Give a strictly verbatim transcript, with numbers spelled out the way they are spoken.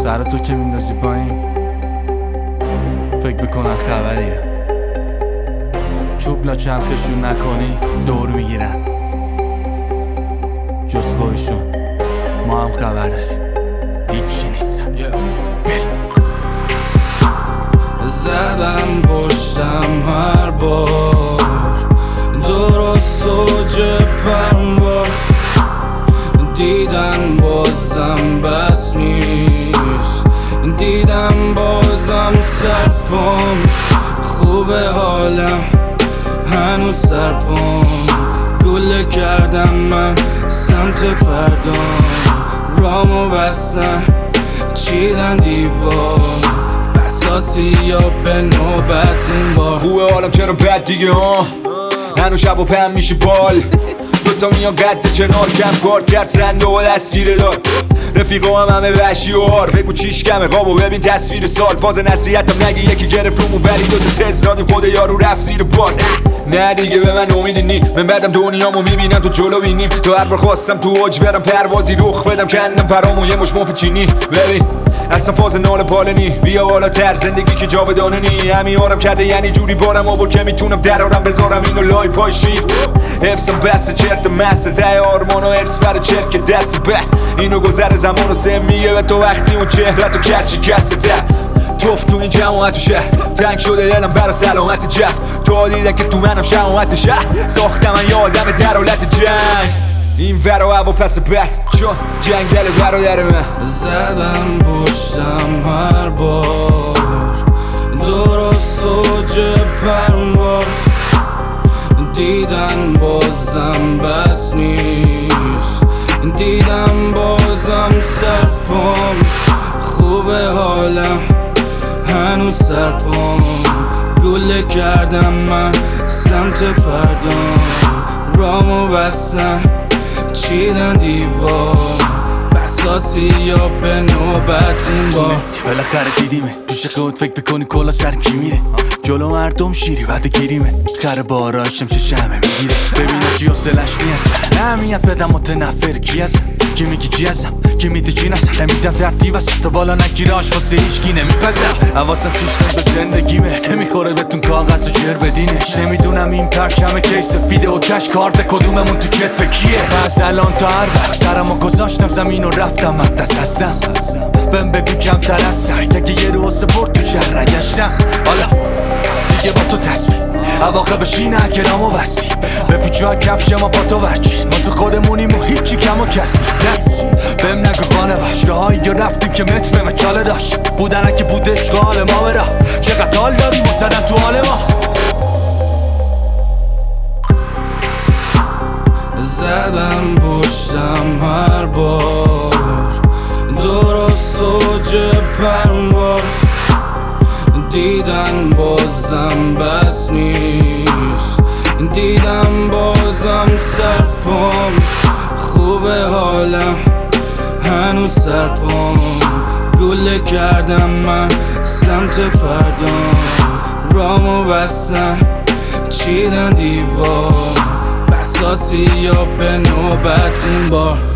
سر تو که میندازی پایین فکر بکنن خبریه. چوب لا چرخشون نکنی دور میگیرن، جز خودشون ما هم خبر داریم هیچی نیستم. زدم پشتم هر بار درست اوج پرواز، دیدن بازم بس نیست، دیدم بازم سرپام خوبه حالم هنوز سرپام گله کردم من سمت فردام، رامو بستن چیدن دیوار بساسی یا به نوبت این بار. خوبه حالم چرا بد دیگه ها، هنو شب و پهم میشه بال، دوتا میان قد کنار کم کار کرد سنده و دستگیره دار، رفیقا هم همه وحشی و هار، بگو چیش کمه قاب و ببین تصویر سال، فاز نصیحتم نگه یکی گرفت رومو ولی دوتا تست دادیم خود یارو رفت زیر بار. نه دیگه به من امیدی نی، من بعدم دنیامو میبینم تو جلو بینیم، تو هر بار خواستم تو اوج برم پروازی رخ بدم کندم پرامو یه مش مفت چینی. ببین اصلا فاز نال پالنی، بیا بالا تر زندگی که جاودانه نی، همین آرم کرده یعنی جوری بارم آبور که میتونم درارم بذارم اینو لای پای شیر، حفظم بسته چرت مسته ته آرمان و ارس بر چرک دست به اینو گذر زمان و سه میگه به تو وقتی اون چهرت و کرچی کسته ته توف تو این جماعت و شهر تنگ شده دلم برا سلامت جف، تو دیدن که تو منم شماعت شهر ساختم من یادم در حالت جنگ این ور و هوا پس بد چون جنگل برادر من. زدم پشتم هر بار درست اوج پرواز، دیدن بازم بس نیست، دیدم بازم سرپام خوبه حالم هنوز سرپام گله کردم من سمت فردام، رامو بستن چیدن دیوار بساسی یا به نوبت این بار. بالاخره دیدیمه تو شقود فکر بکنی کلا سر کی میره، جلو مردم شیری بعد گیریمه خر باراش نمشه شمه میگیره، ببینه چی حسلش نیست نمیت بدم متنفر کی هستم، کی میگی کی هستم کی میده چی نستم، نمیدم ترتیب هستم تا بالا نگیره آشفاسه هیچکی نمیپزم، حواسم شیشتون به زندگیمه نمیخوره بهتون کاغذ و چر بدینش، نمیدونم این پرچم کی سفیده و تش کارت کدوممون تو کتف کیه، از الان تا هر وقت سرمو گذاشتم زمین و رفتم مقدس هستم، بهم بگو کمتر از سر که یه رو سپورت تو شهر نگشتم، حالا دیگه با تو تصمیم عواقب شینه کلامو بستی به پیچو ها کفش ما با تو ورچین، ما تو خودمونیم و هیچی کم و کسی بهم نگو خانه باش راهایی یا رفتیم که متر به مچاله داشت بودن که بود اشغال ما برا چقدر حال داریم و زدن تو حال ما. زدم پشتم هر بار درست اوج پرواز، دیدن بازم بس نیست، دیدم بازم سرپام خوبه حالم هنوز سرپام گله کردم من سمت فردام، رامو بستن چیدن دیوار بساسی یا به نوبت این بار.